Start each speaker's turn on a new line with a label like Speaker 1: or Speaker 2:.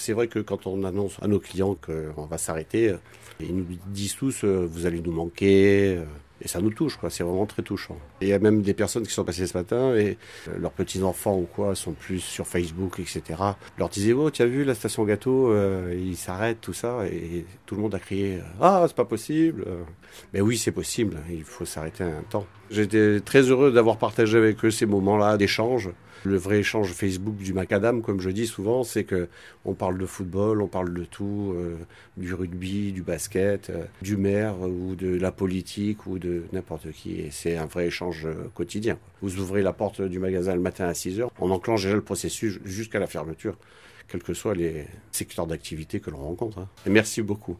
Speaker 1: c'est vrai que quand on annonce à nos clients qu'on va s'arrêter, ils nous disent tous vous allez nous manquer. Et ça nous touche, quoi. C'est vraiment très touchant. Et il y a même des personnes qui sont passées ce matin et leurs petits-enfants ou quoi sont plus sur Facebook, etc. Leur disaient, oh, tu as vu la station gâteau, ils s'arrêtent, tout ça. Et tout le monde a crié, ah, c'est pas possible. Mais oui, c'est possible. Il faut s'arrêter un temps. J'étais très heureux d'avoir partagé avec eux ces moments-là d'échange. Le vrai échange Facebook du macadam, comme je dis souvent, c'est que on parle de football, on parle de tout, du rugby, du basket, du maire ou de la politique ou de n'importe qui. Et c'est un vrai échange quotidien. Vous ouvrez la porte du magasin le matin à 6h, on enclenche déjà le processus jusqu'à la fermeture, quels que soient les secteurs d'activité que l'on rencontre. Et merci beaucoup.